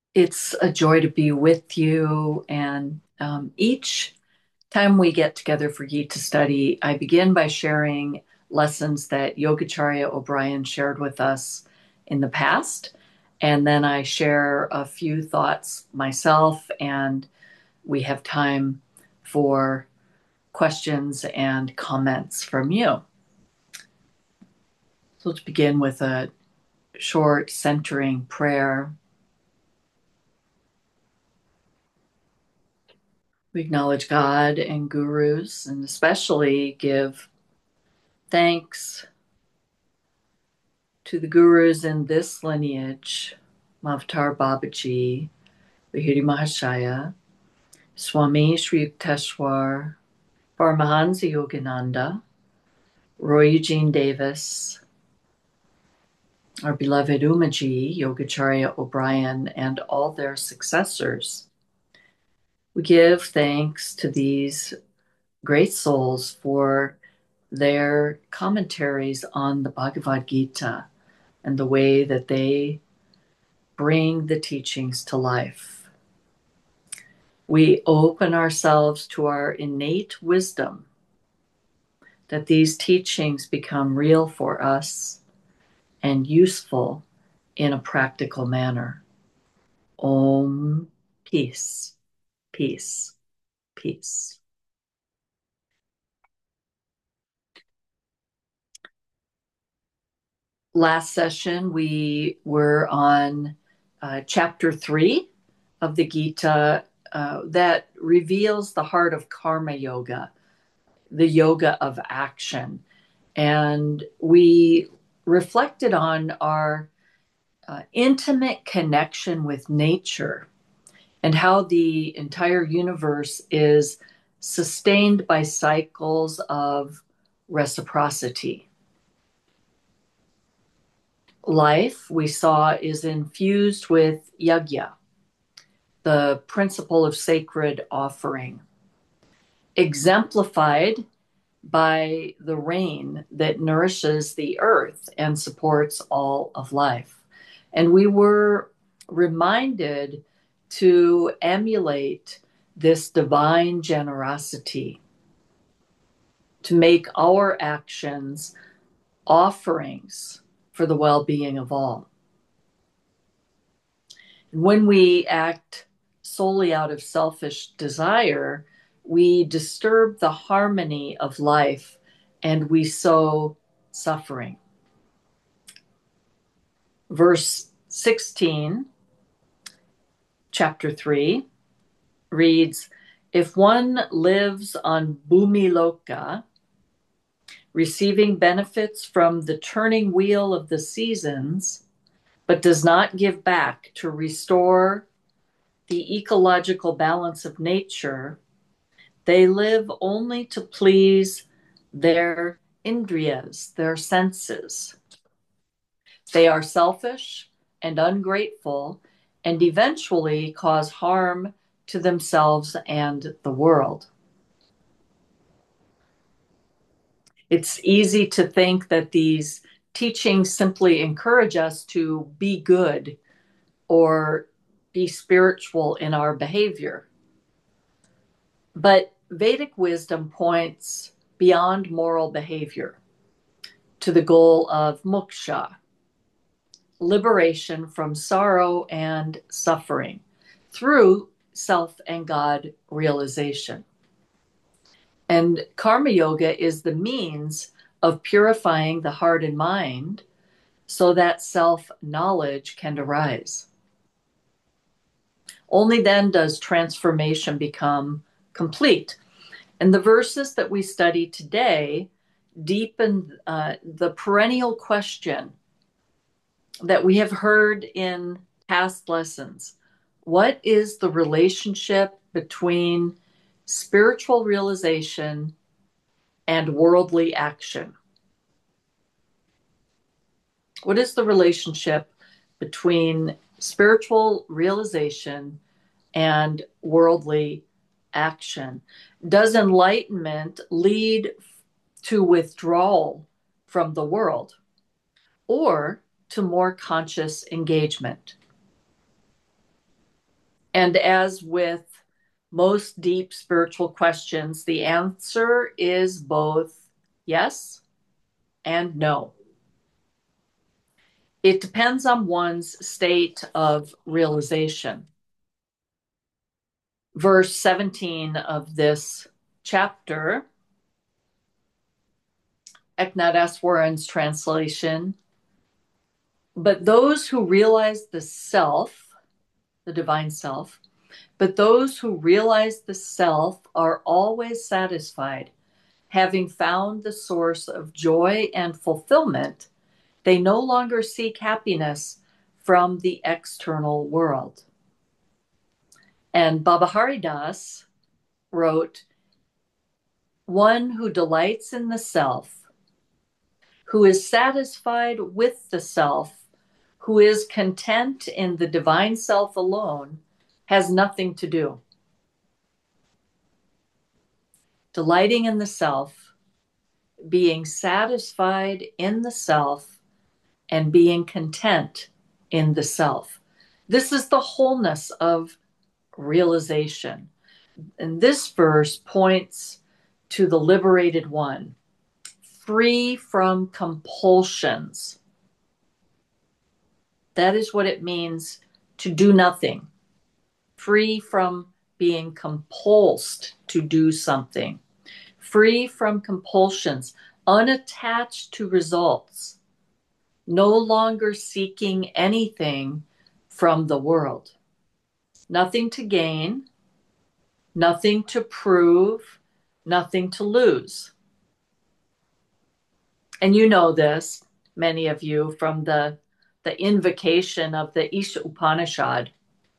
It's a joy to be with you. And each time we get together for Gita study, I begin by sharing lessons that Yogacharya O'Brien shared with us in the past. And then I share a few thoughts myself, and we have time for questions and comments from you. So let's begin with a short centering prayer. We acknowledge God and gurus, and especially give thanks to the gurus in this lineage: Mavtar Babaji, Lahiri Mahashaya, Swami Sri Yukteswar, Paramahansa Yogananda, Roy Eugene Davis, our beloved Umaji, Yogacharya O'Brien, and all their successors. We give thanks to these great souls for their commentaries on the Bhagavad Gita and the way that they bring the teachings to life. We open ourselves to our innate wisdom that these teachings become real for us and useful in a practical manner. Om, peace, peace, peace. Last session, we were on chapter 3 of the Gita that reveals the heart of karma yoga, the yoga of action. And we reflected on our intimate connection with nature and how the entire universe is sustained by cycles of reciprocity. Life, we saw, is infused with yajna, the principle of sacred offering, exemplified by the rain that nourishes the earth and supports all of life. And we were reminded to emulate this divine generosity, to make our actions offerings for the well-being of all. When we act solely out of selfish desire, we disturb the harmony of life and we sow suffering. Verse 16, chapter 3, reads, "If one lives on Bhumi Loka, receiving benefits from the turning wheel of the seasons, but does not give back to restore the ecological balance of nature, they live only to please their indriyas, their senses. They are selfish and ungrateful and eventually cause harm to themselves and the world." It's easy to think that these teachings simply encourage us to be good or be spiritual in our behavior. But Vedic wisdom points beyond moral behavior to the goal of moksha, liberation from sorrow and suffering through self and God realization. And karma yoga is the means of purifying the heart and mind so that self-knowledge can arise. Only then does transformation become complete. And the verses that we study today deepen the perennial question that we have heard in past lessons. What is the relationship between spiritual realization and worldly action? What is the relationship between spiritual realization and worldly action? Does enlightenment lead to withdrawal from the world or to more conscious engagement? And as with most deep spiritual questions, the answer is both yes and no. It depends on one's state of realization. Verse 17 of this chapter, Eknath translation, but those who realize the self, the divine self, but those who realize the self are always satisfied. Having found the source of joy and fulfillment, they no longer seek happiness from the external world. And Baba Haridas wrote, one who delights in the self, who is satisfied with the self, who is content in the divine self alone, has nothing to do. Delighting in the self, being satisfied in the self, and being content in the self. This is the wholeness of realization. And this verse points to the liberated one, free from compulsions. That is what it means to do nothing, free from being compulsed to do something, free from compulsions, unattached to results, no longer seeking anything from the world. Nothing to gain, nothing to prove, nothing to lose. And you know this, many of you, from the invocation of the Isha Upanishad.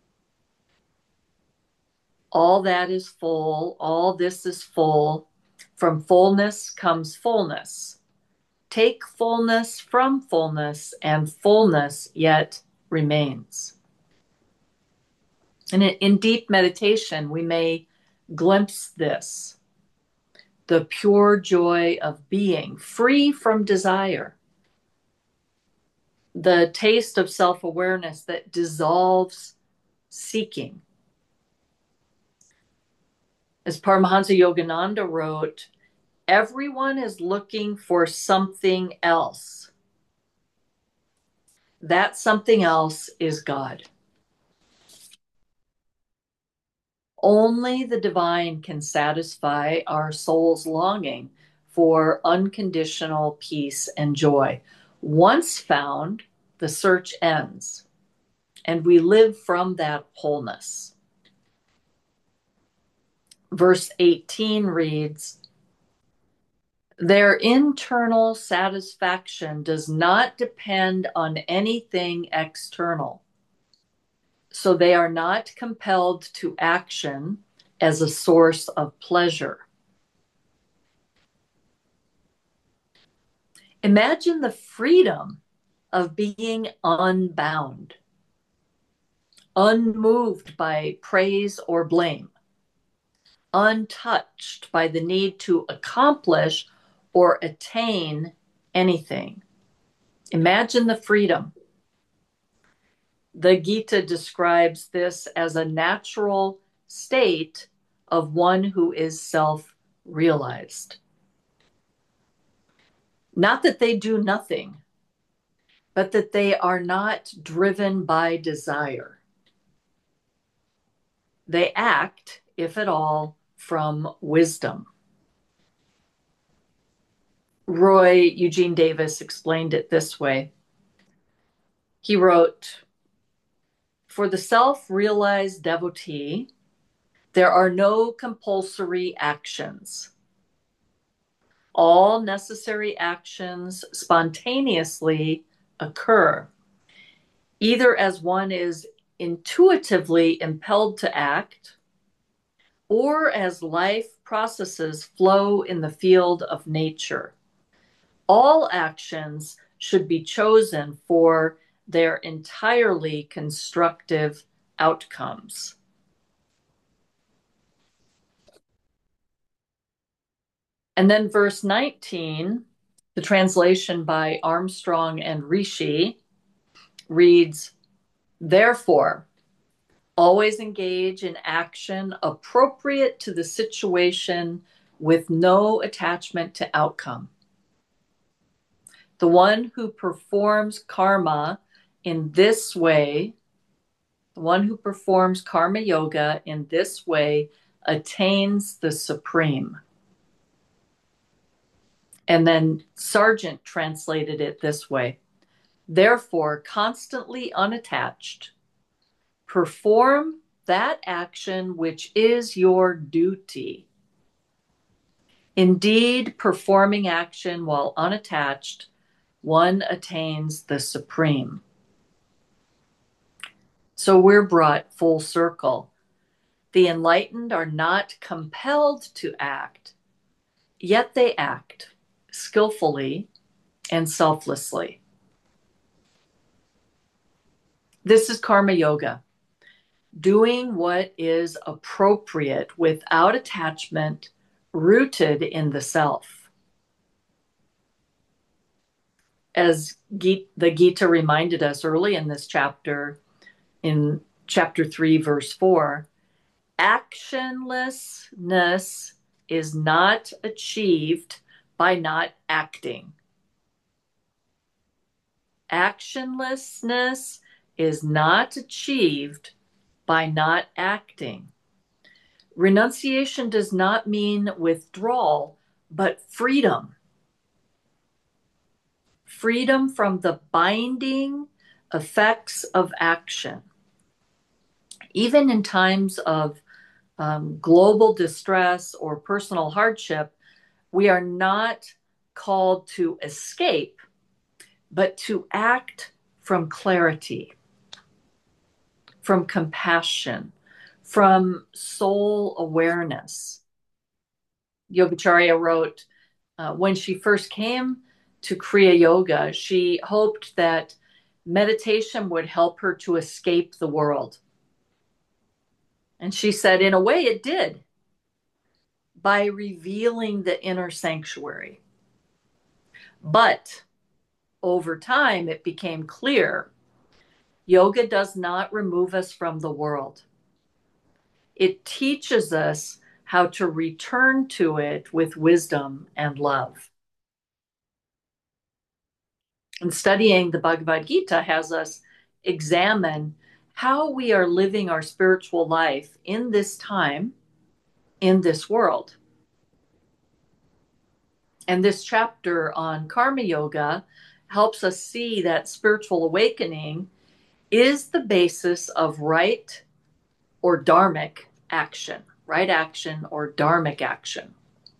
All that is full, all this is full. From fullness comes fullness. Take fullness from fullness, and fullness yet remains. And in deep meditation, we may glimpse this, the pure joy of being free from desire, the taste of self-awareness that dissolves seeking. As Paramahansa Yogananda wrote, everyone is looking for something else. That something else is God. Only the divine can satisfy our soul's longing for unconditional peace and joy. Once found, the search ends, and we live from that wholeness. Verse 18 reads, their internal satisfaction does not depend on anything external. So they are not compelled to action as a source of pleasure. Imagine the freedom of being unbound, unmoved by praise or blame, untouched by the need to accomplish or attain anything. Imagine the freedom. The Gita describes this as a natural state of one who is self-realized. Not that they do nothing, but that they are not driven by desire. They act, if at all, from wisdom. Roy Eugene Davis explained it this way. He wrote, for the self-realized devotee, there are no compulsory actions. All necessary actions spontaneously occur, either as one is intuitively impelled to act, or as life processes flow in the field of nature. All actions should be chosen for their entirely constructive outcomes. And then verse 19, the translation by Armstrong and Rishi reads, therefore, Always engage in action appropriate to the situation with no attachment to outcome. The one who performs karma in this way, the one who performs karma yoga in this way attains the supreme. And then Sargent translated it this way. Therefore, constantly unattached, perform that action which is your duty. Indeed, performing action while unattached, one attains the supreme. So we're brought full circle. The enlightened are not compelled to act, yet they act skillfully and selflessly. This is karma yoga, doing what is appropriate without attachment, rooted in the self. As the Gita reminded us early in this chapter, in chapter 3, verse 4, actionlessness is not achieved by not acting. Actionlessness is not achieved by not acting. Renunciation does not mean withdrawal, but freedom. Freedom from the binding effects of action. Even in times of global distress or personal hardship, we are not called to escape, but to act from clarity, from compassion, from soul awareness. Yogacharya wrote, when she first came to Kriya Yoga, she hoped that meditation would help her to escape the world. And she said, in a way, it did, by revealing the inner sanctuary. But over time, it became clear yoga does not remove us from the world. It teaches us how to return to it with wisdom and love. And studying the Bhagavad Gita has us examine how we are living our spiritual life in this time, in this world. And this chapter on karma yoga helps us see that spiritual awakening is the basis of right or dharmic action, right action or dharmic action.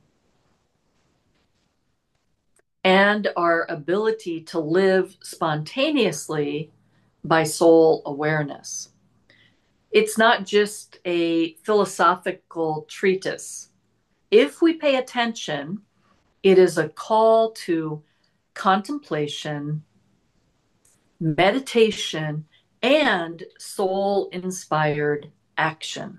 And our ability to live spontaneously by soul awareness. It's not just a philosophical treatise. If we pay attention, it is a call to contemplation, meditation, and soul-inspired action.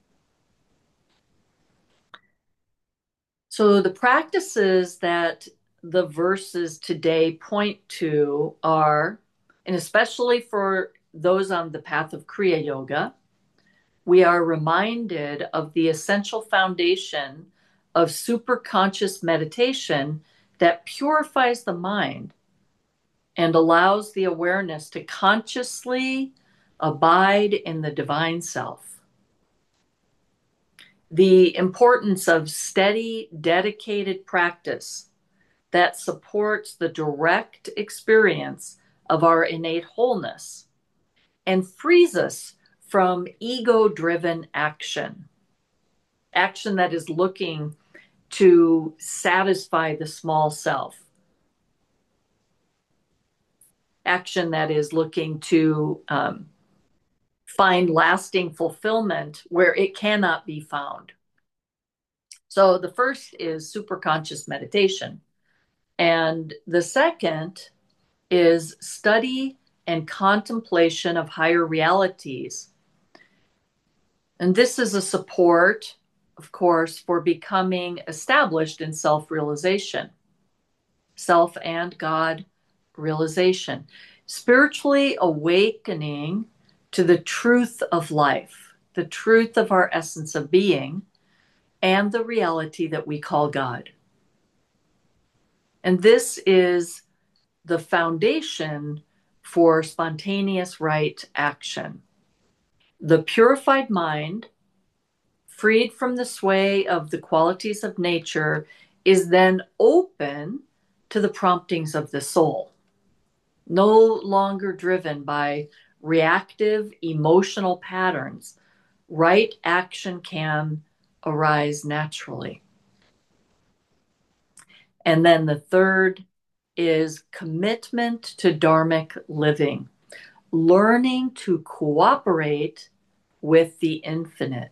So the practices that the verses today point to are, and especially for those on the path of Kriya Yoga, we are reminded of the essential foundation of superconscious meditation that purifies the mind and allows the awareness to consciously abide in the divine self. The importance of steady, dedicated practice that supports the direct experience of our innate wholeness and frees us from ego-driven action, action that is looking to satisfy the small self, action that is looking to find lasting fulfillment where it cannot be found. So the first is superconscious meditation. And the second is study and contemplation of higher realities. And this is a support, of course, for becoming established in self-realization, self and God realization. Spiritually awakening to the truth of life, the truth of our essence of being, and the reality that we call God. And this is the foundation for spontaneous right action. The purified mind, freed from the sway of the qualities of nature, is then open to the promptings of the soul, no longer driven by reactive emotional patterns. Right action can arise naturally. And then the third is commitment to dharmic living, learning to cooperate with the infinite,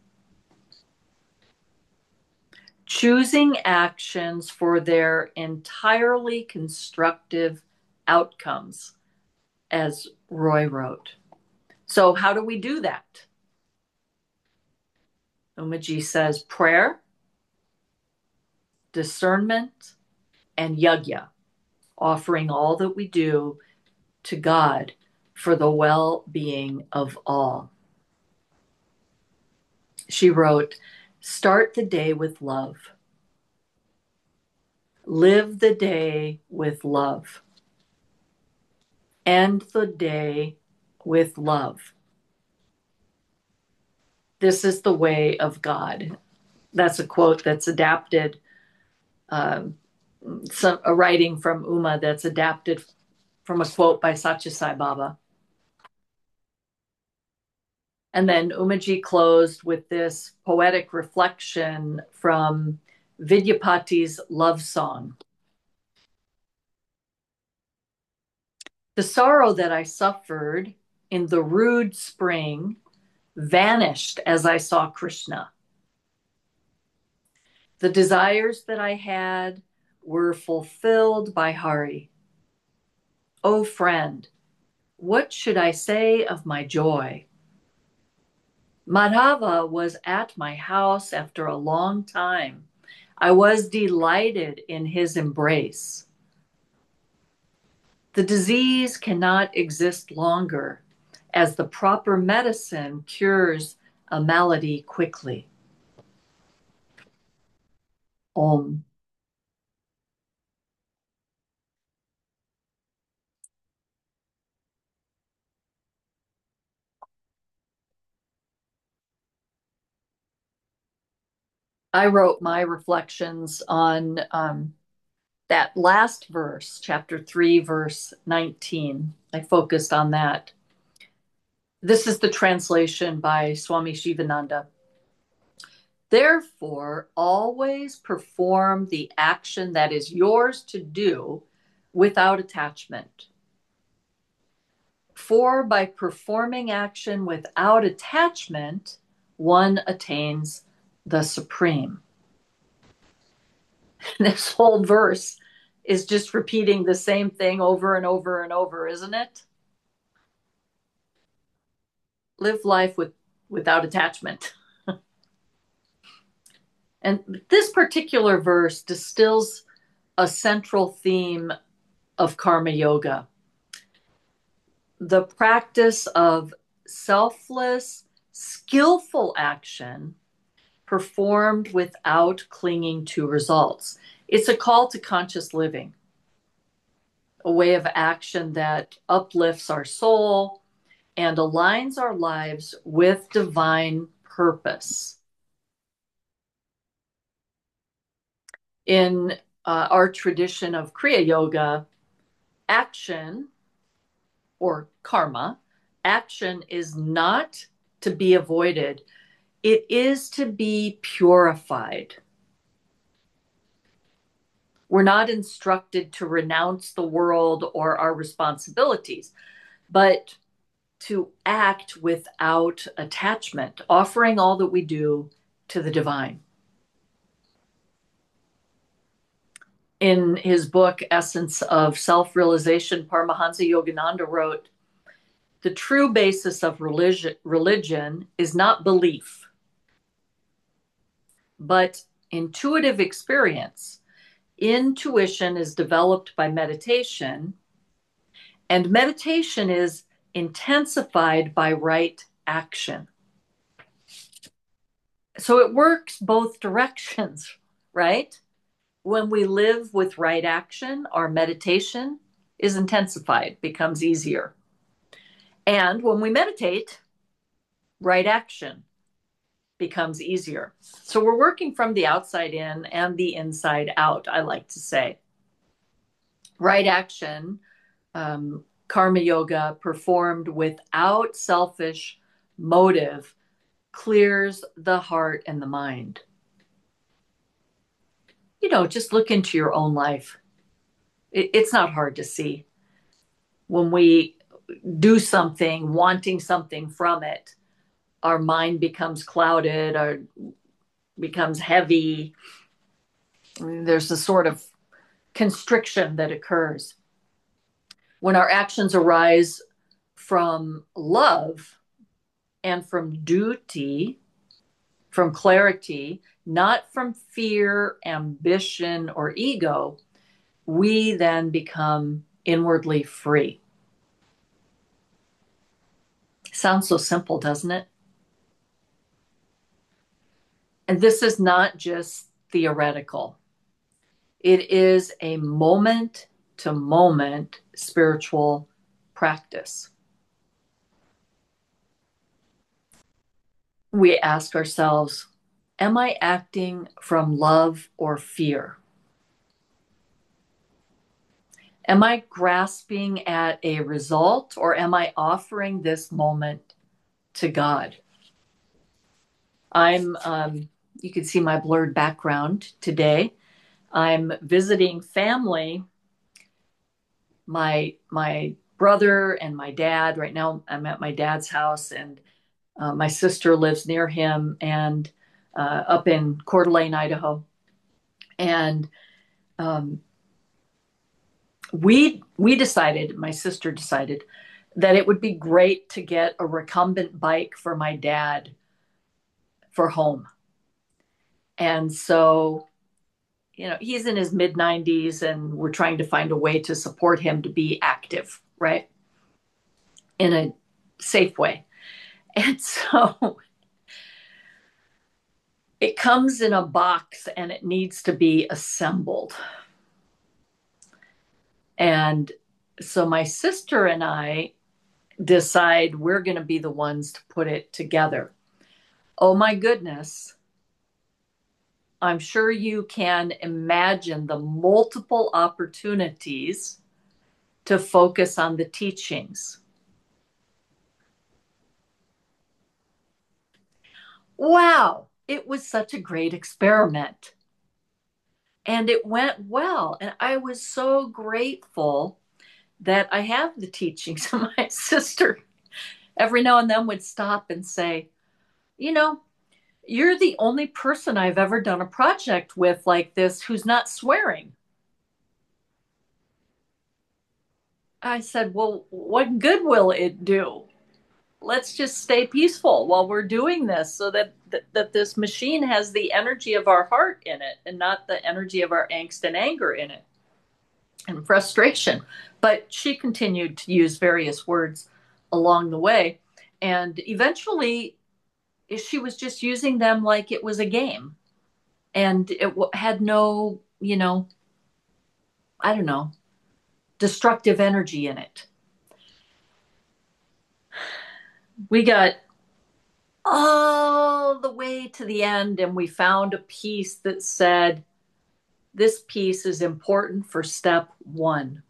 choosing actions for their entirely constructive outcomes, as Roy wrote. So how do we do that? Umaji says prayer, discernment, and yajna, offering all that we do to God for the well-being of all. She wrote, start the day with love. Live the day with love. End the day with love. This is the way of God. That's a quote that's adapted, a writing from Uma that's adapted from a quote by Satya Sai Baba. And then Umaji closed with this poetic reflection from Vidyapati's love song. The sorrow that I suffered in the rude spring vanished as I saw Krishna. The desires that I had were fulfilled by Hari. Oh, friend, what should I say of my joy? Madhava was at my house after a long time. I was delighted in his embrace. The disease cannot exist longer, as the proper medicine cures a malady quickly. Om. I wrote my reflections on that last verse, chapter 3, verse 19. I focused on that. This is the translation by Swami Shivananda. Therefore, always perform the action that is yours to do without attachment. For by performing action without attachment, one attains the supreme. This whole verse is just repeating the same thing over and over and over, isn't it? Live life without attachment. And this particular verse distills a central theme of karma yoga. The practice of selfless, skillful action performed without clinging to results. It's a call to conscious living, a way of action that uplifts our soul and aligns our lives with divine purpose. In our tradition of Kriya Yoga, action or karma, action is not to be avoided. It is to be purified. We're not instructed to renounce the world or our responsibilities, but to act without attachment, offering all that we do to the divine. In his book, Essence of Self-Realization, Paramahansa Yogananda wrote, the true basis of religion is not belief, but intuitive experience. Intuition is developed by meditation, and meditation is intensified by right action. So it works both directions, right? When we live with right action, our meditation is intensified, becomes easier. And when we meditate, right action becomes easier. So we're working from the outside in and the inside out, I like to say. Right action, karma yoga performed without selfish motive, clears the heart and the mind. Just look into your own life. It's not hard to see. When we do something, wanting something from it, our mind becomes clouded or becomes heavy. There's a sort of constriction that occurs. When our actions arise from love and from duty, from clarity, not from fear, ambition, or ego, we then become inwardly free. Sounds so simple, doesn't it? And this is not just theoretical. It is a moment to moment spiritual practice. We ask ourselves, am I acting from love or fear? Am I grasping at a result, or am I offering this moment to God? You can see my blurred background today. I'm visiting family, my brother and my dad. Right now I'm at my dad's house, and my sister lives near him and up in Coeur d'Alene, Idaho. And we decided, my sister decided, that it would be great to get a recumbent bike for my dad for home. And so, he's in his mid 90s, and we're trying to find a way to support him to be active, right? In a safe way. And so it comes in a box and it needs to be assembled. And so my sister and I decide we're going to be the ones to put it together. Oh my goodness. I'm sure you can imagine the multiple opportunities to focus on the teachings. Wow, it was such a great experiment. And it went well. And I was so grateful that I have the teachings. My sister every now and then would stop and say, you're the only person I've ever done a project with like this who's not swearing. I said, well, what good will it do? Let's just stay peaceful while we're doing this, so that this machine has the energy of our heart in it and not the energy of our angst and anger in it and frustration. But she continued to use various words along the way. And eventually she was just using them like it was a game. And it had no, I don't know, destructive energy in it. We got all the way to the end, and we found a piece that said, this piece is important for step 1.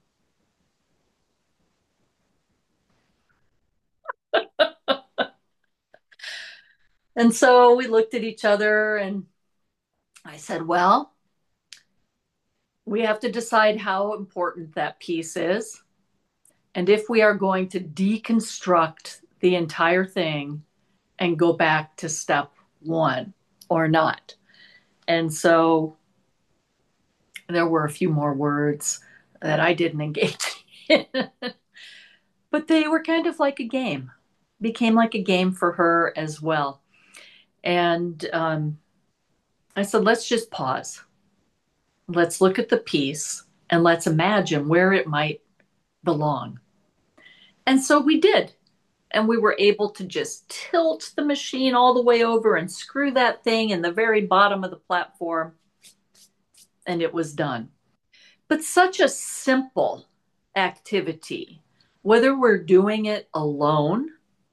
And so we looked at each other, and I said, well, we have to decide how important that piece is, and if we are going to deconstruct the entire thing and go back to step 1 or not. And so there were a few more words that I didn't engage in, but they were kind of like a game, became like a game for her as well. And I said, let's just pause. Let's look at the piece and let's imagine where it might belong. And so we did. And we were able to just tilt the machine all the way over and screw that thing in the very bottom of the platform, and it was done. But such a simple activity, whether we're doing it alone,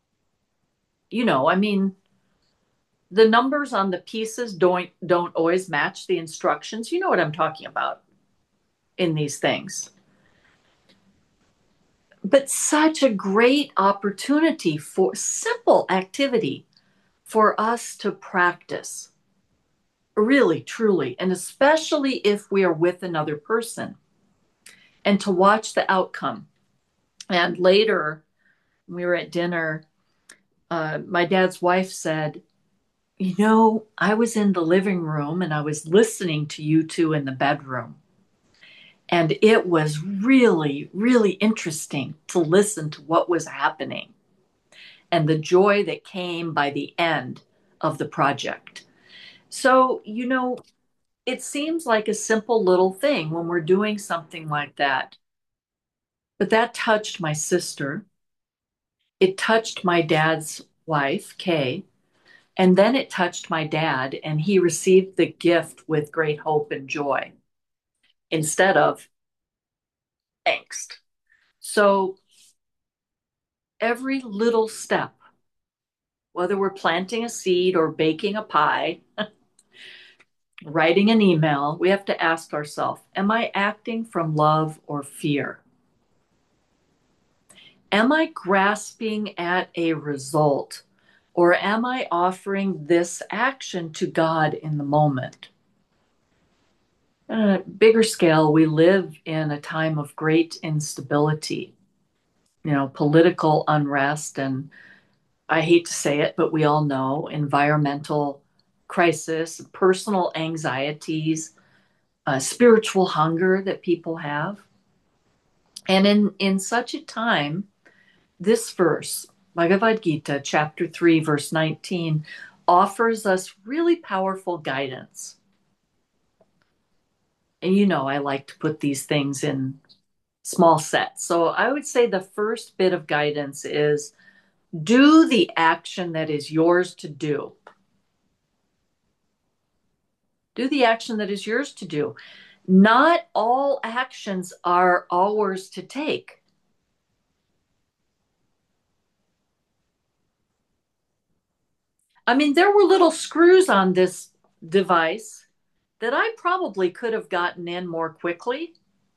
I mean, the numbers on the pieces don't always match the instructions. You know what I'm talking about in these things. But such a great opportunity for simple activity for us to practice, really, truly, and especially if we are with another person, and to watch the outcome. And later, when we were at dinner, my dad's wife said, I was in the living room and I was listening to you two in the bedroom. And it was really, really interesting to listen to what was happening and the joy that came by the end of the project. So, it seems like a simple little thing when we're doing something like that. But that touched my sister. It touched my dad's wife, Kay. And then it touched my dad, and he received the gift with great hope and joy instead of angst. So every little step, whether we're planting a seed or baking a pie, writing an email, we have to ask ourselves, am I acting from love or fear? Am I grasping at a result, or am I offering this action to God in the moment? On a bigger scale, we live in a time of great instability, political unrest, and I hate to say it, but we all know environmental crisis, personal anxieties, spiritual hunger that people have. And in such a time, this verse, Bhagavad Gita, chapter 3, verse 19, offers us really powerful guidance. And I like to put these things in small sets. So I would say the first bit of guidance is do the action that is yours to do. Do the action that is yours to do. Not all actions are ours to take. I mean, there were little screws on this device that I probably could have gotten in more quickly,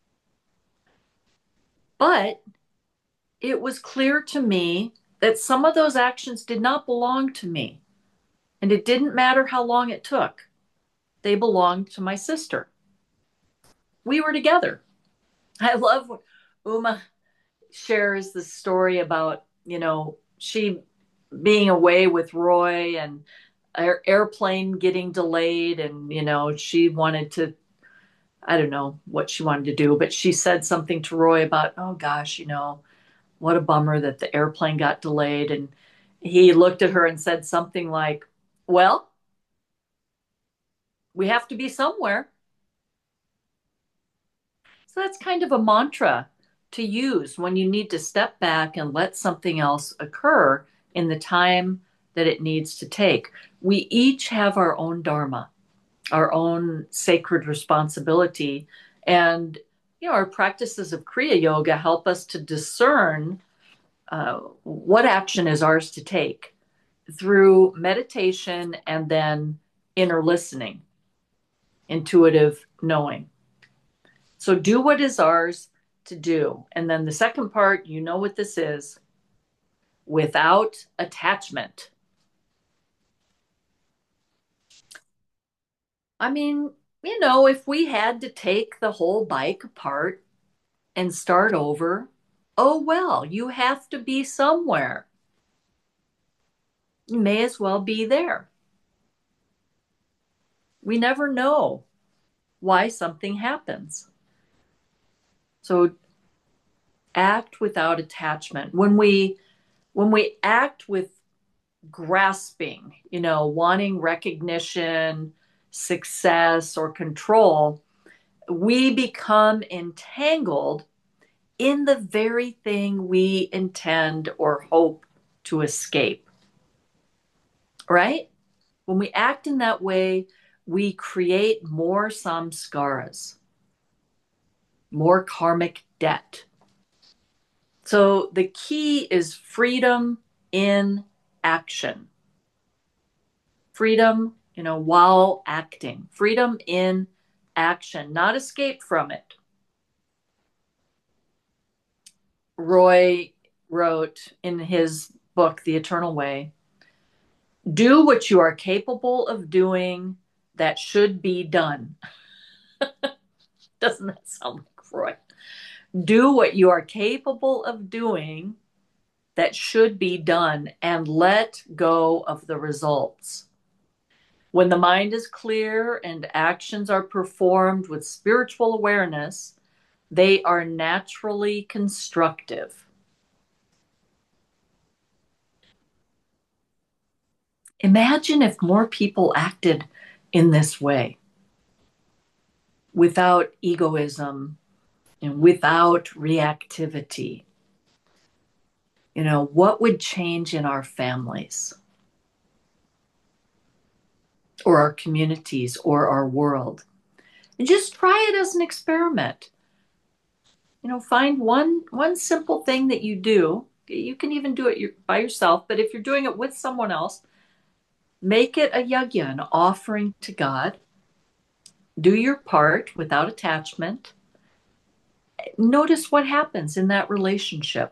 but it was clear to me that some of those actions did not belong to me. And it didn't matter how long it took. They belonged to my sister. We were together. I love what Uma shares the story about, she being away with Roy and airplane getting delayed. And, she wanted to, I don't know what she wanted to do, but she said something to Roy about, oh gosh, what a bummer that the airplane got delayed. And he looked at her and said something like, well, we have to be somewhere. So that's kind of a mantra to use when you need to step back and let something else occur in the time that it needs to take. We each have our own dharma, our own sacred responsibility. And, our practices of Kriya Yoga help us to discern what action is ours to take through meditation and then inner listening, intuitive knowing. So do what is ours to do. And then the second part, you know what this is, without attachment. I mean, if we had to take the whole bike apart and start over, oh well, you have to be somewhere. You may as well be there. We never know why something happens. So act without attachment. When we act with grasping, wanting recognition, success, or control, we become entangled in the very thing we intend or hope to escape, right? When we act in that way, we create more samskaras, more karmic debt. So the key is freedom in action. Freedom, while acting. Freedom in action, not escape from it. Roy wrote in his book, The Eternal Way, do what you are capable of doing that should be done. Doesn't that sound like Roy? Do what you are capable of doing that should be done and let go of the results. When the mind is clear and actions are performed with spiritual awareness, they are naturally constructive. Imagine if more people acted in this way, without egoism and without reactivity. What would change in our families or our communities or our world? And just try it as an experiment. Find one simple thing that you do. You can even do it by yourself, but if you're doing it with someone else, make it a yagya, an offering to God. Do your part without attachment. Notice what happens in that relationship.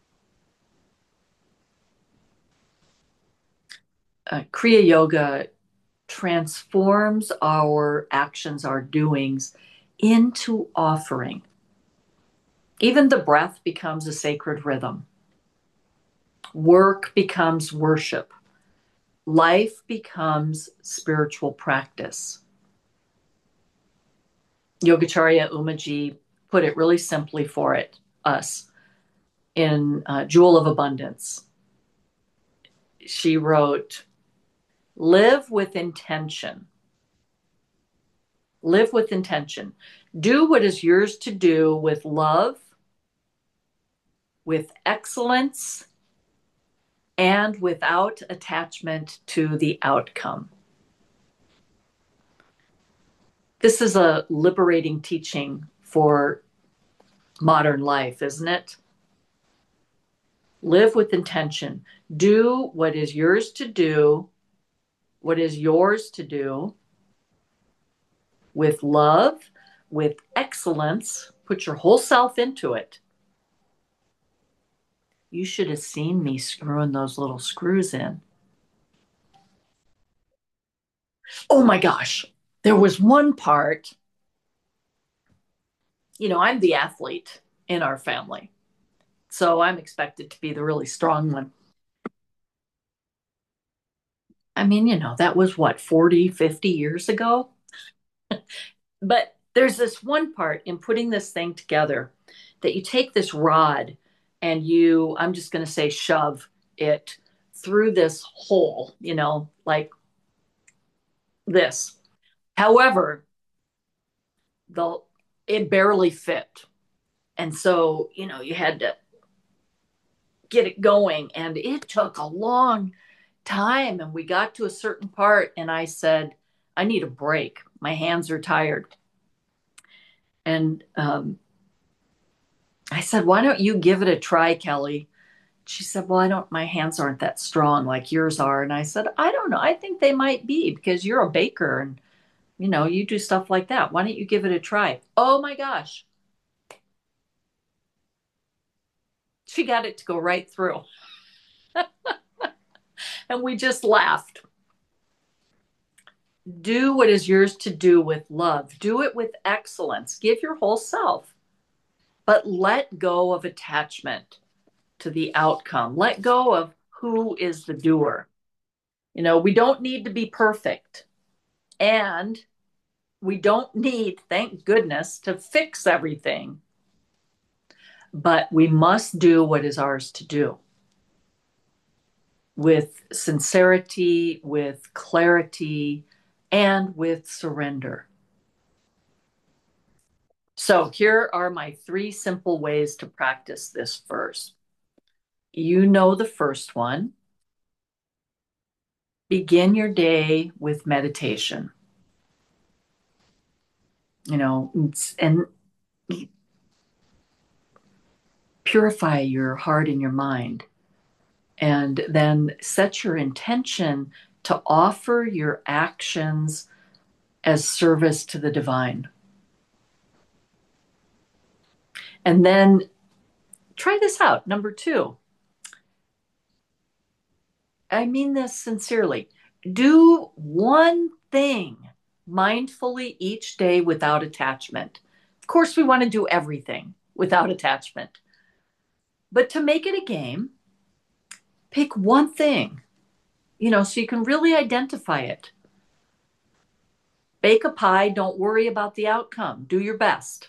Kriya Yoga transforms our actions, our doings, into offering. Even the breath becomes a sacred rhythm. Work becomes worship. Life becomes spiritual practice. Yogacharya Umaji put it really simply for us in Jewel of Abundance. She wrote, live with intention. Live with intention. Do what is yours to do with love, with excellence, and without attachment to the outcome. This is a liberating teaching for modern life, isn't it? Live with intention. Do what is yours to do, what is yours to do, with love, with excellence. Put your whole self into it. You should have seen me screwing those little screws in. Oh my gosh. There was one part, I'm the athlete in our family. So I'm expected to be the really strong one. I mean, that was what, 40, 50 years ago? But there's this one part in putting this thing together that you take this rod and I'm just going to say, shove it through this hole, like this. However, it barely fit. And so, you had to get it going. And it took a long time. And we got to a certain part, and I said, I need a break. My hands are tired. And I said, why don't you give it a try, Kelly? She said, well, my hands aren't that strong like yours are. And I said, I don't know. I think they might be because you're a baker and, you do stuff like that. Why don't you give it a try? Oh my gosh. She got it to go right through. And we just laughed. Do what is yours to do with love. Do it with excellence. Give your whole self. But let go of attachment to the outcome. Let go of who is the doer. We don't need to be perfect. And we don't need, thank goodness, to fix everything. But we must do what is ours to do with sincerity, with clarity, and with surrender. So here are my 3 simple ways to practice this verse. You know the first one. Begin your day with meditation. And purify your heart and your mind. And then set your intention to offer your actions as service to the divine. And then try this out. Number 2, I mean this sincerely. Do one thing mindfully each day without attachment. Of course, we want to do everything without attachment. But to make it a game, pick one thing, so you can really identify it. Bake a pie, don't worry about the outcome. Do your best.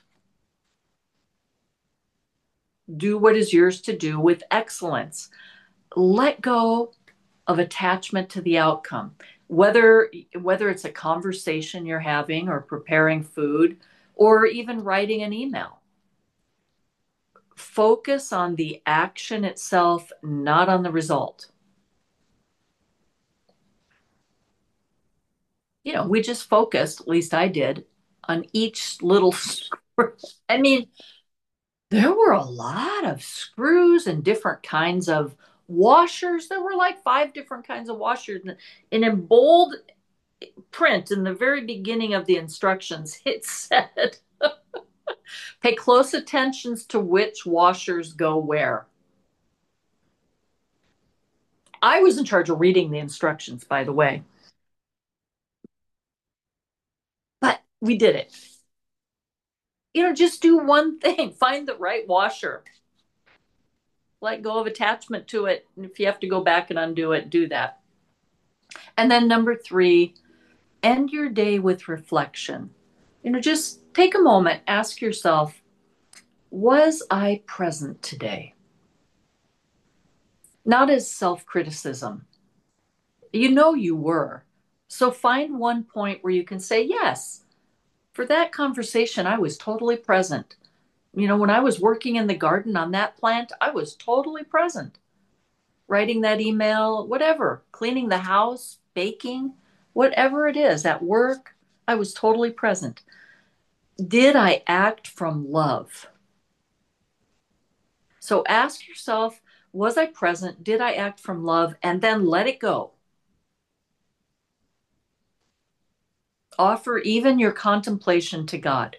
Do what is yours to do with excellence. Let go of attachment to the outcome. Whether it's a conversation you're having or preparing food or even writing an email. Focus on the action itself, not on the result. We just focused, at least I did, on each little screw. I mean, there were a lot of screws and different kinds of washers. There were like 5 different kinds of washers. And in bold print in the very beginning of the instructions, it said, pay close attention to which washers go where. I was in charge of reading the instructions, by the way. But we did it. Just do one thing. Find the right washer. Let go of attachment to it. And if you have to go back and undo it, do that. And then number 3, end your day with reflection. Just take a moment, ask yourself, was I present today? Not as self-criticism. You were. So find one point where you can say, yes, for that conversation, I was totally present. When I was working in the garden on that plant, I was totally present. Writing that email, whatever, cleaning the house, baking, whatever it is, at work, I was totally present. Did I act from love? So ask yourself, was I present? Did I act from love? And then let it go. Offer even your contemplation to God.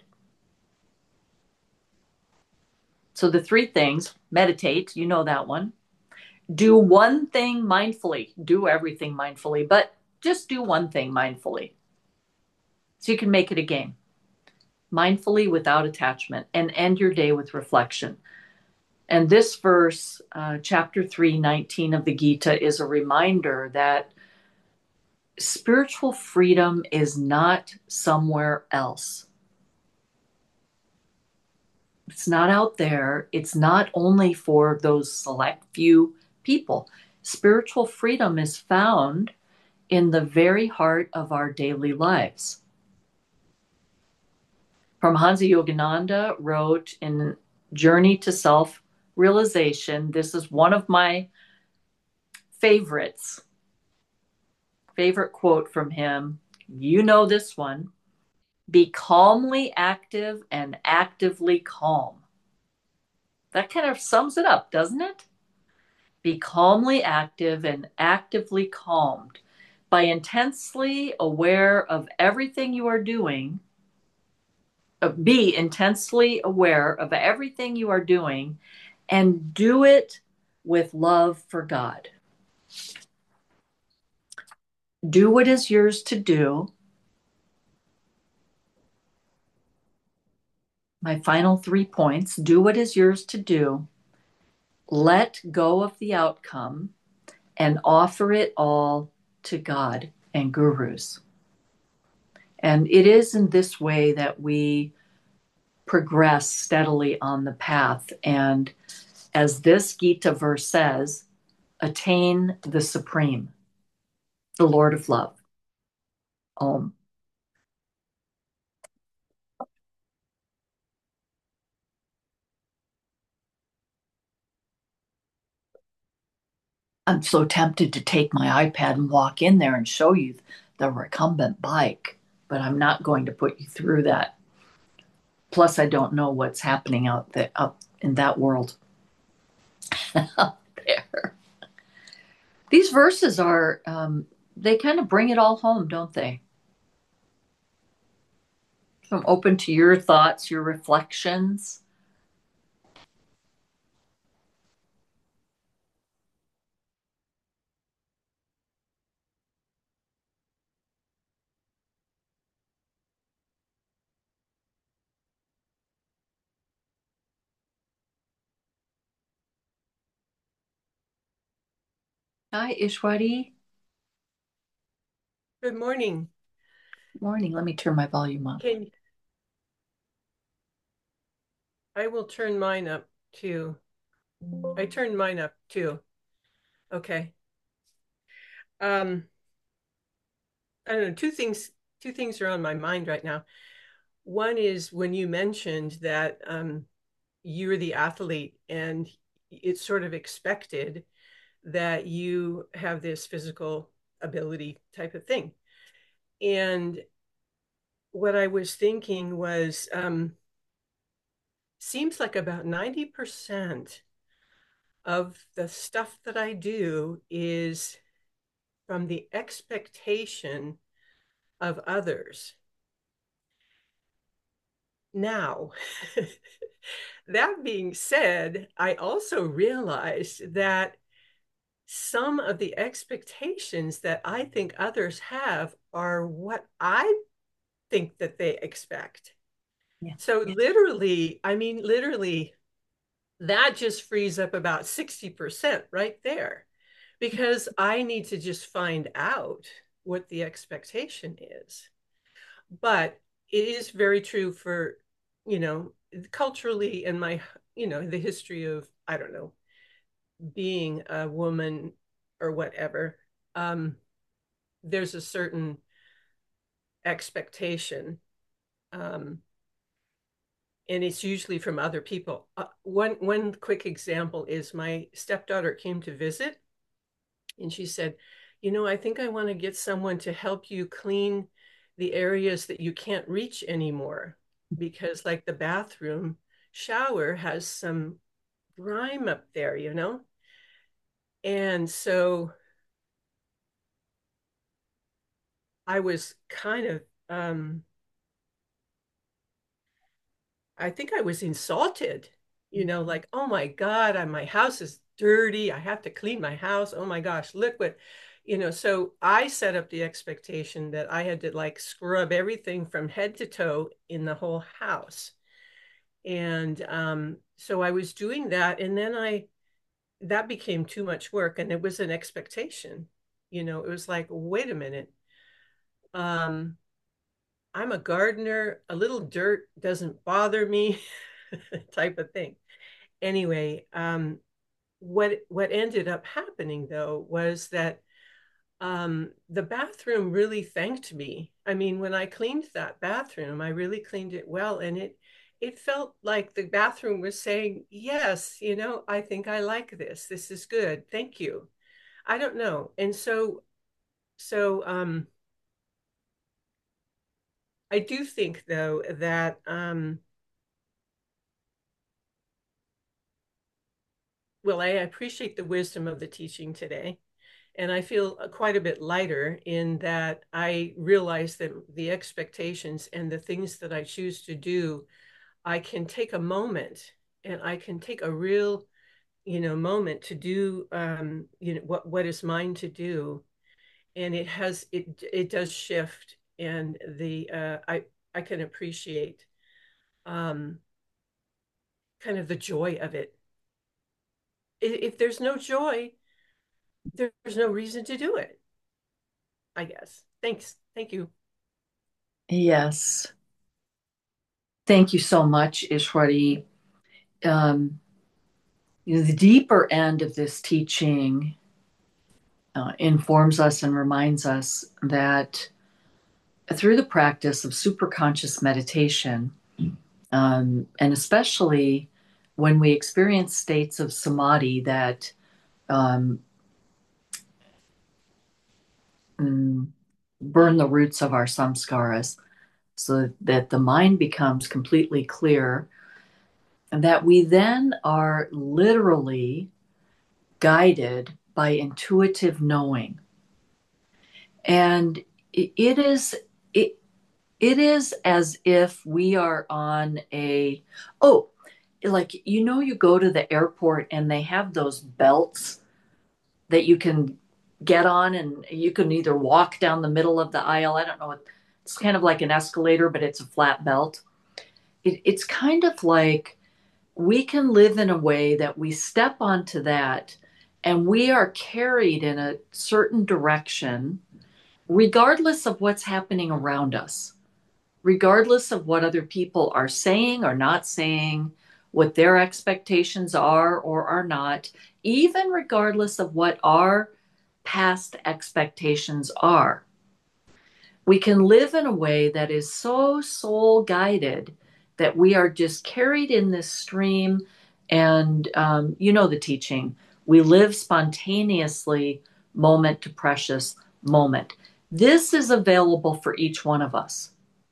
So the 3 things: meditate, you know that one. Do one thing mindfully. Do everything mindfully, but just do one thing mindfully. So you can make it a game. Mindfully without attachment, and end your day with reflection. And this verse, chapter 3:19 of the Gita, is a reminder that spiritual freedom is not somewhere else. It's not out there. It's not only for those select few people. Spiritual freedom is found in the very heart of our daily lives. Paramahansa Yogananda wrote in Journey to Self-Realization, this is one of my favorites, favorite quote from him. You know this one. Be calmly active and actively calm. That kind of sums it up, doesn't it? Be calmly active and actively calmed. By intensely aware of everything you are doing, be intensely aware of everything you are doing, and do it with love for God. Do what is yours to do. My final 3 points: do what is yours to do, let go of the outcome, and offer it all to God and gurus. And it is in this way that we progress steadily on the path. And as this Gita verse says, attain the Supreme, the Lord of Love. Om. I'm so tempted to take my iPad and walk in there and show you the recumbent bike, but I'm not going to put you through that. Plus, I don't know what's happening up in that world out there. These verses are, they kind of bring it all home, don't they? So I'm open to your thoughts, your reflections. Hi, Ishwari. Good morning. Morning. Let me turn my volume up. Can I will turn mine up too. I turned mine up too. Okay. Um, I don't know, two things are on my mind right now. One is when you mentioned that you're the athlete and it's sort of expected that you have this physical ability type of thing. And what I was thinking was seems like about 90% of the stuff that I do is from the expectation of others. Now, that being said, I also realized that some of the expectations that I think others have are what I think that they expect. Yeah. So, literally, I mean, literally, that just frees up about 60% right there because I need to just find out what the expectation is. But it is very true for, you know, culturally in my, the history of, I don't know, being a woman or whatever. Um, there's a certain expectation. Um, and it's usually from other people. One quick example is my stepdaughter came to visit and she said, I think I want to get someone to help you clean the areas that you can't reach anymore because, like, the bathroom shower has some grime up there. And so I was kind of, I think I was insulted, like, oh my God, my house is dirty. I have to clean my house. Oh my gosh, look what, so I set up the expectation that I had to like scrub everything from head to toe in the whole house. And so I was doing that. And then that became too much work. And it was an expectation. It was like, wait a minute. Um, I'm a gardener. A little dirt doesn't bother me, type of thing. Anyway, what ended up happening though was that the bathroom really thanked me. I mean, when I cleaned that bathroom, I really cleaned it well, and it felt like the bathroom was saying, "Yes, I think I like this. This is good. Thank you." I don't know, and so I do think though that well, I appreciate the wisdom of the teaching today. And I feel quite a bit lighter in that I realize that the expectations and the things that I choose to do, I can take a moment and I can take a real, moment to do, what is mine to do. And it does shift. And I can appreciate um, kind of the joy of it. If there's no joy, there's no reason to do it, I guess. Thanks. Thank you. Yes. Thank you so much, Ishwari. Um, the deeper end of this teaching informs us and reminds us that through the practice of superconscious meditation, and especially when we experience states of samadhi that um, mm, burn the roots of our samskaras so that the mind becomes completely clear, and that we then are literally guided by intuitive knowing. And it is it, it is as if we are on a, oh, like, you go to the airport and they have those belts that you can get on, and you can either walk down the middle of the aisle. I don't know what, it's kind of like an escalator, but it's a flat belt. It's kind of like we can live in a way that we step onto that and we are carried in a certain direction, regardless of what's happening around us, regardless of what other people are saying or not saying, what their expectations are or are not, even regardless of what our past expectations are. We can live in a way that is so soul guided that we are just carried in this stream. And the teaching, we live spontaneously, moment to precious moment. This is available for each one of us.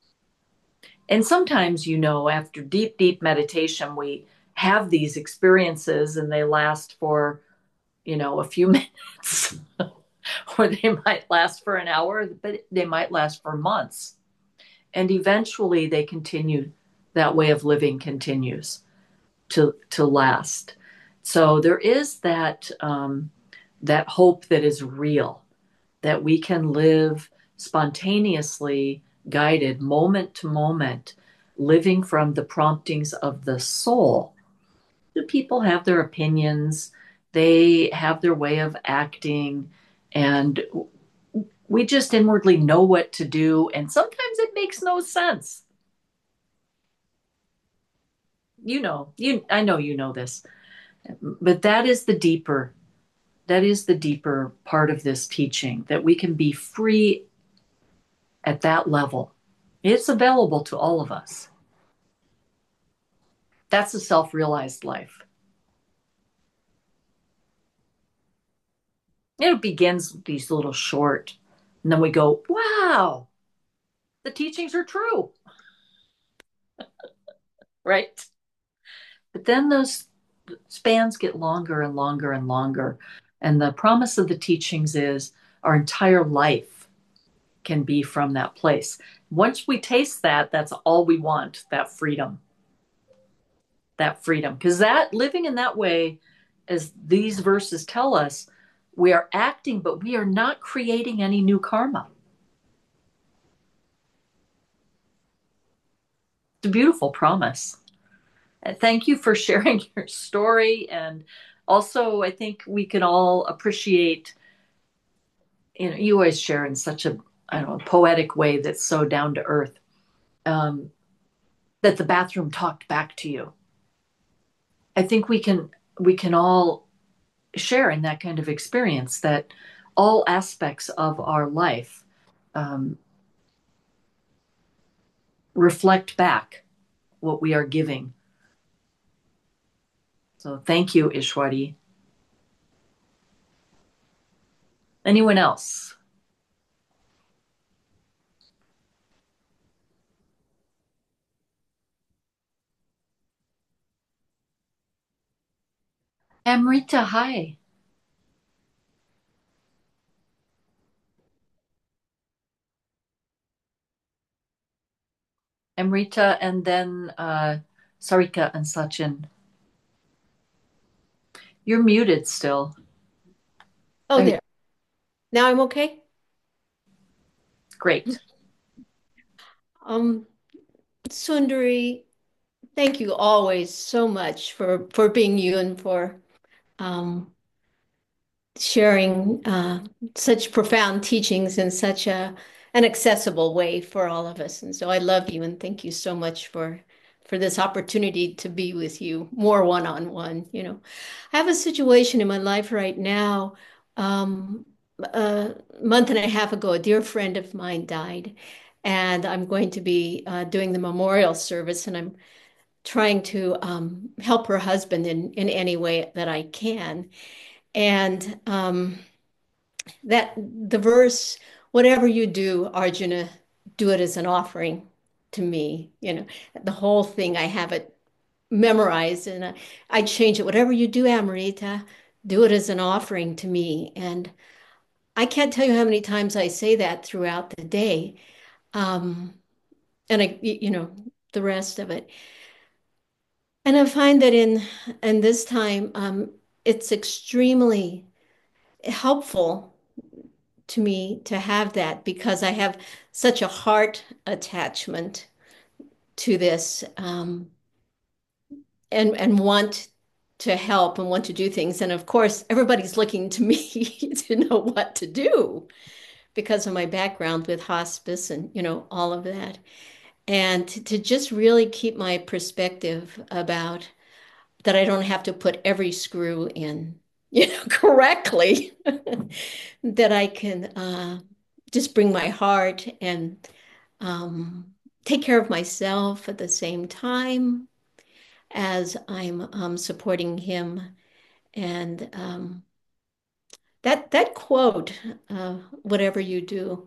And sometimes, after deep, deep meditation, we have these experiences and they last for, a few minutes, or they might last for an hour, but they might last for months. And eventually they continue, that way of living continues to last. So there is that hope that is real, that we can live spontaneously, guided moment to moment, living from the promptings of the soul. The people have their opinions, they have their way of acting, and we just inwardly know what to do. And sometimes it makes no sense. I know this, but that is the deeper part of this teaching, that we can be free at that level. It's available to all of us. That's a self-realized life. It begins with these little short, and then we go, wow, the teachings are true, right? But then those spans get longer and longer and longer. And the promise of the teachings is our entire life can be from that place. Once we taste that, that's all we want, that freedom. That freedom. Because that living in that way, as these verses tell us, we are acting, but we are not creating any new karma. It's a beautiful promise. And thank you for sharing your story. And also, I think we can all appreciate, you always share in such a, I don't know, poetic way that's so down to earth, um, that the bathroom talked back to you. I think we can all share in that kind of experience, that all aspects of our life um, reflect back what we are giving. So thank you, Ishwari. Anyone else? Amrita, hi. Amrita, and then Sarika and Sachin. You're muted still. Oh, there. Now I'm okay. Great. Um, Sundari, thank you always so much for being you and for um, sharing such profound teachings in such an accessible way for all of us. And so I love you and thank you so much for this opportunity to be with you more one-on-one. I have a situation in my life right now. Um, a month and a half ago, a dear friend of mine died, and I'm going to be doing the memorial service, and I'm trying to help her husband in any way that I can. And that the verse, whatever you do, Arjuna, do it as an offering to me. The whole thing, I have it memorized, and I change it. Whatever you do, Amrita, do it as an offering to me. And I can't tell you how many times I say that throughout the day. Um, and the rest of it. And I find that in this time, it's extremely helpful to me to have that because I have such a heart attachment to this, and want to help and want to do things. And of course, everybody's looking to me to know what to do because of my background with hospice and all of that. And to just really keep my perspective about that I don't have to put every screw in, correctly, that I can just bring my heart and um, take care of myself at the same time as I'm supporting him. And that quote, whatever you do,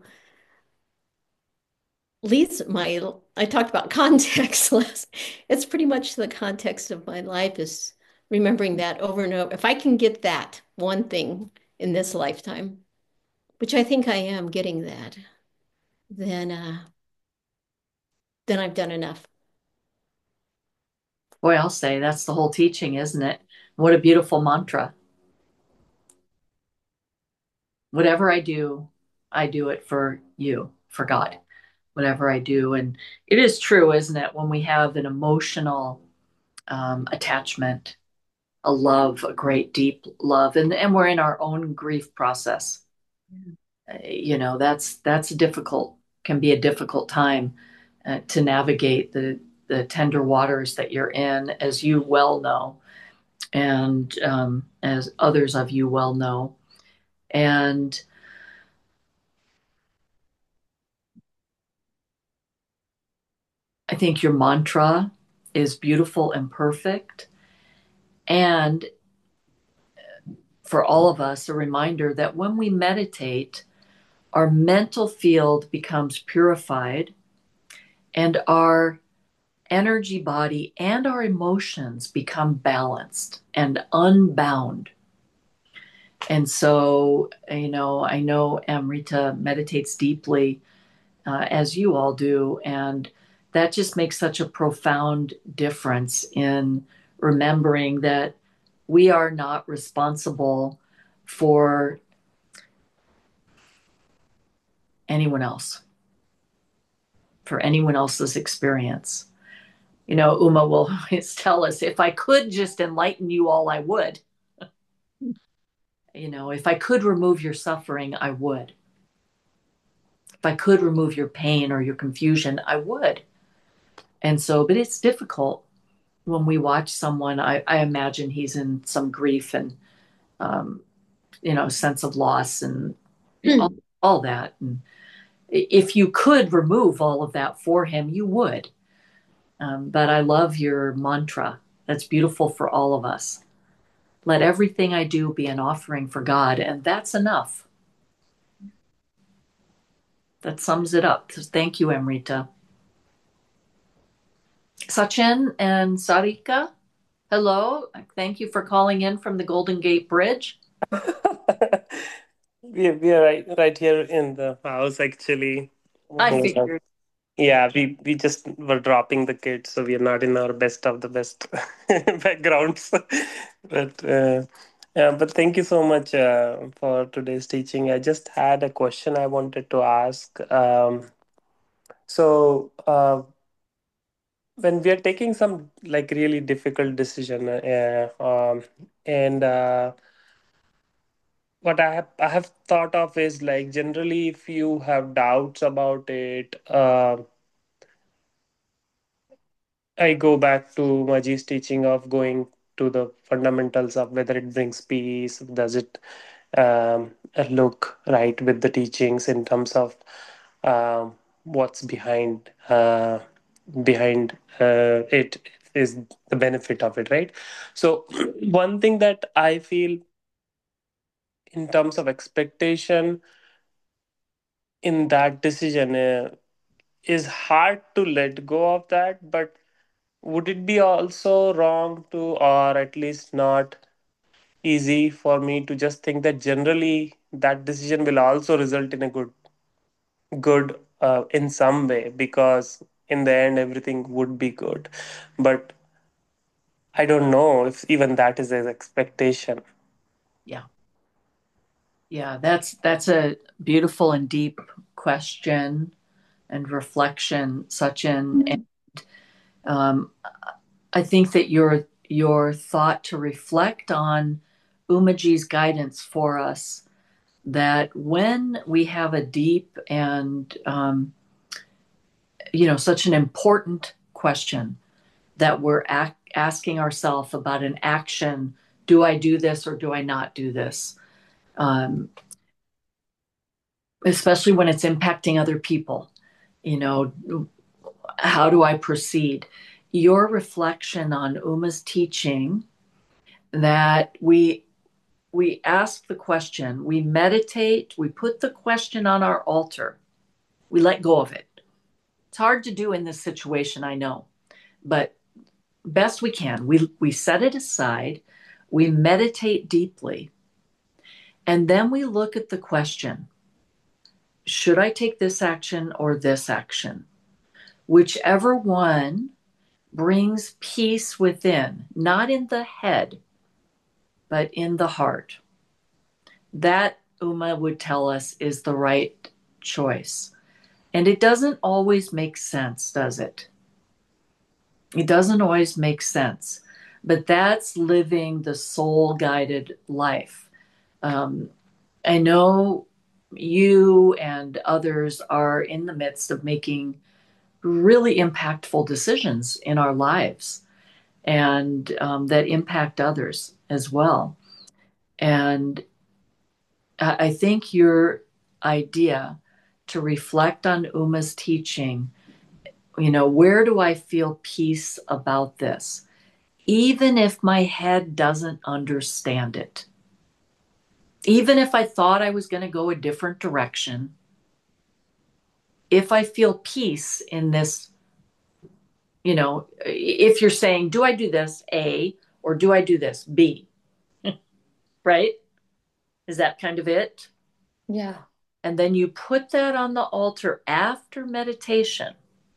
leads my, I talked about context less. It's pretty much the context of my life is remembering that over and over. If I can get that one thing in this lifetime, which I think I am getting that, then then I've done enough. Boy, I'll say that's the whole teaching, isn't it? What a beautiful mantra. Whatever I do it for you, for God, whatever I do. And it is true, isn't it? When we have an emotional attachment, a love, a great deep love, and we're in our own grief process. That's a difficult, can be a difficult time to navigate the tender waters that you're in, as you well know, and as others of you well know. And I think your mantra is beautiful and perfect. And for all of us, a reminder that when we meditate, our mental field becomes purified and our energy body and our emotions become balanced and unbound. And so, I know Amrita meditates deeply, as you all do. And that just makes such a profound difference in remembering that we are not responsible for anyone else, for anyone else's experience. Uma will always tell us, if I could just enlighten you all, I would. If I could remove your suffering, I would. If I could remove your pain or your confusion, I would. And so, but it's difficult when we watch someone. I imagine he's in some grief and, um, sense of loss and all that. And if you could remove all of that for him, you would. But I love your mantra. That's beautiful for all of us. Let everything I do be an offering for God, and that's enough. That sums it up. So thank you, Amrita. Sachin and Sarika, hello. Thank you for calling in from the Golden Gate Bridge. We are right here in the house actually. I figured. Yeah, we just were dropping the kids, so we are not in our best of the best backgrounds. But but thank you so much for today's teaching. I just had a question I wanted to ask. When we are taking some like really difficult decision, and what I have thought of is like generally if you have doubts about it, I go back to Maji's teaching of going to the fundamentals of whether it brings peace, does it look right with the teachings in terms of what's behind it is the benefit of it, right? So one thing that I feel in terms of expectation in that decision is hard to let go of that, but would it be also wrong to, or at least not easy for me to just think that generally that decision will also result in a good in some way, because in the end everything would be good, but I don't know if even that is an expectation. Yeah. Yeah, that's a beautiful and deep question and reflection, Sachin. And um, I think that your thought to reflect on Umaji's guidance for us, that when we have a deep and such an important question that we're asking ourselves about an action, do I do this or do I not do this? Especially when it's impacting other people, you know, how do I proceed? Your reflection on Uma's teaching, that we ask the question, we meditate, we put the question on our altar, we let go of it. It's hard to do in this situation, I know, but best we can. We set it aside, we meditate deeply, and then we look at the question, should I take this action or this action? Whichever one brings peace within, not in the head, but in the heart. That, Uma would tell us, is the right choice. And it doesn't always make sense, does it? It doesn't always make sense. But that's living the soul-guided life. I know you and others are in the midst of making really impactful decisions in our lives, and that impact others as well. And I think your idea to reflect on Uma's teaching, where do I feel peace about this? Even if my head doesn't understand it, even if I thought I was going to go a different direction, if I feel peace in this, if you're saying, do I do this, A, or do I do this, B? Right? Is that kind of it? Yeah. And then you put that on the altar after meditation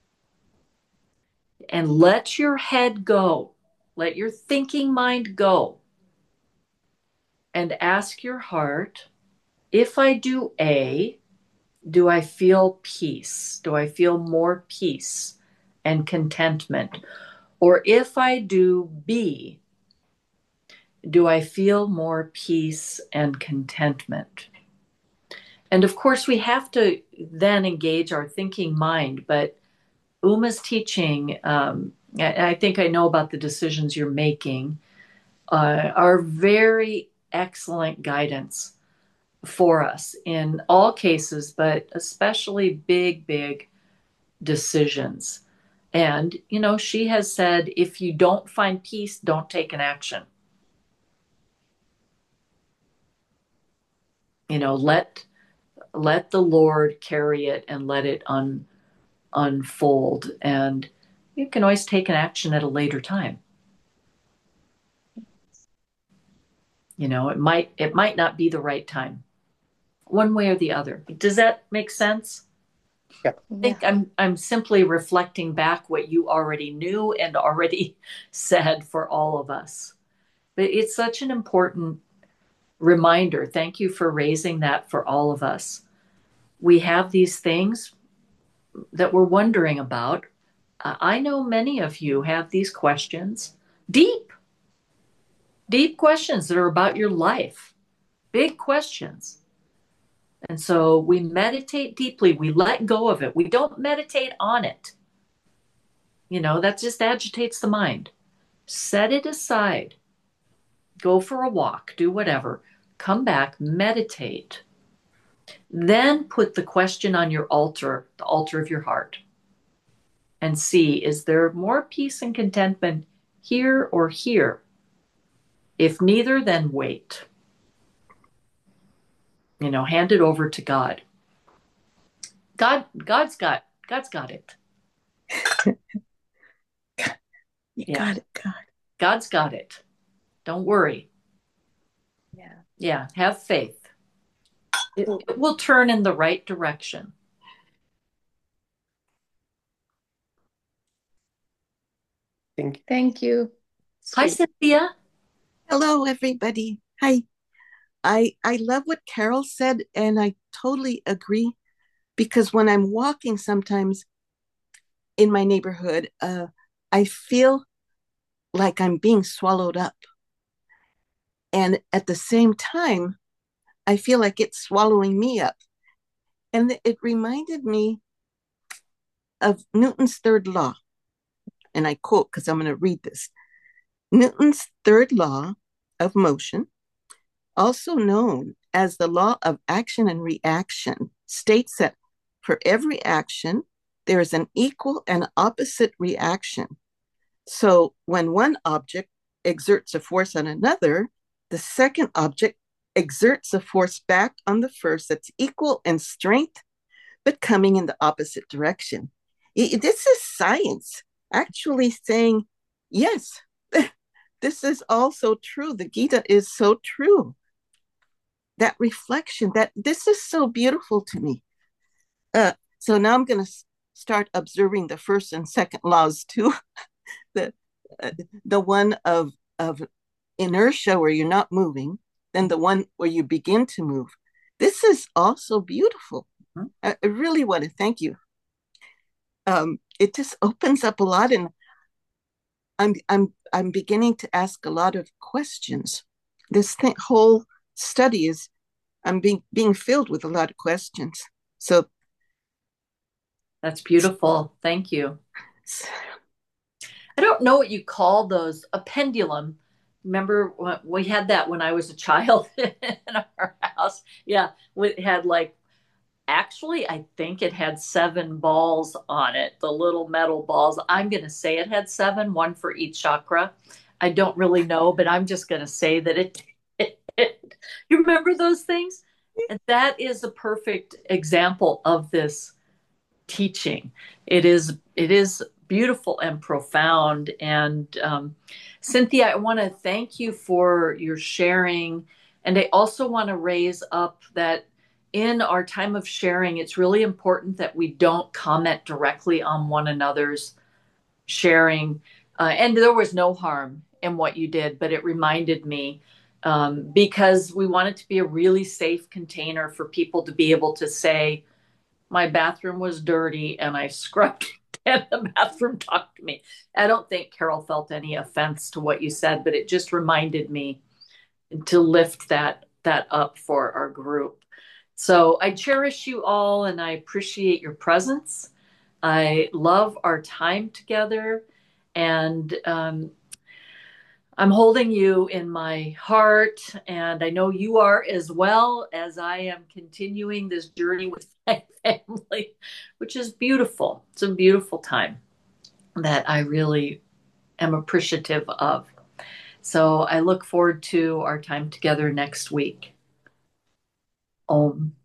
and let your head go. Let your thinking mind go. And ask your heart, if I do A, do I feel peace? Do I feel more peace and contentment? Or if I do B, do I feel more peace and contentment? And of course, we have to then engage our thinking mind. But Uma's teaching, I think I know about the decisions you're making, are very excellent guidance for us in all cases, but especially big, big decisions. And, she has said, if you don't find peace, don't take an action. Let the Lord carry it and let it unfold. And you can always take an action at a later time. It might not be the right time, one way or the other. Does that make sense? Yeah. I think I'm simply reflecting back what you already knew and already said for all of us. But it's such an important reminder. Thank you for raising that for all of us. We have these things that we're wondering about. I know many of you have these questions, deep questions that are about your life, big questions. And so we meditate deeply. We let go of it. We don't meditate on it. That just agitates the mind. Set it aside. Go for a walk. Do whatever. Come back, meditate. Then put the question on your altar, the altar of your heart, and see, is there more peace and contentment here or here? If neither, then wait. Hand it over to God. God's got it. You got it, God. God's got it. Don't worry. Yeah, have faith. It will turn in the right direction. Thank you. Thank you. Hi, Cynthia. Hello, everybody. Hi. I love what Carol said, and I totally agree, because when I'm walking sometimes in my neighborhood, I feel like I'm being swallowed up. And at the same time, I feel like it's swallowing me up. And it reminded me of Newton's third law. And I quote, because I'm going to read this. Newton's third law of motion, also known as the law of action and reaction, states that for every action, there is an equal and opposite reaction. So when one object exerts a force on another, the second object exerts a force back on the first that's equal in strength, but coming in the opposite direction. This is science actually saying, yes, this is also true. The Gita is so true. That reflection, that this is so beautiful to me. So now I'm going to start observing the first and second laws too. the one of inertia, where you're not moving, then the one where you begin to move. This is also beautiful. I really want to thank you. It just opens up a lot, and I'm beginning to ask a lot of questions. This whole study is, I'm being filled with a lot of questions. So that's beautiful. Thank you. I don't know what you call those, a pendulum. Remember we had that when I was a child in our house. Yeah, it had actually, I think it had 7 balls on it, the little metal balls. I'm going to say it had 7, one for each chakra. I don't really know, but I'm just going to say that it you remember those things? And that is a perfect example of this teaching. It is beautiful and profound. And Cynthia, I want to thank you for your sharing. And I also want to raise up that in our time of sharing, it's really important that we don't comment directly on one another's sharing. And there was no harm in what you did, but it reminded me, because we want it to be a really safe container for people to be able to say, my bathroom was dirty and I scrubbed it and the bathroom talked to me. I don't think Carol felt any offense to what you said, but it just reminded me to lift that up for our group. So I cherish you all and I appreciate your presence. I love our time together, and I'm holding you in my heart, and I know you are as well, as I am continuing this journey with my family, which is beautiful. It's a beautiful time that I really am appreciative of. So I look forward to our time together next week. Om.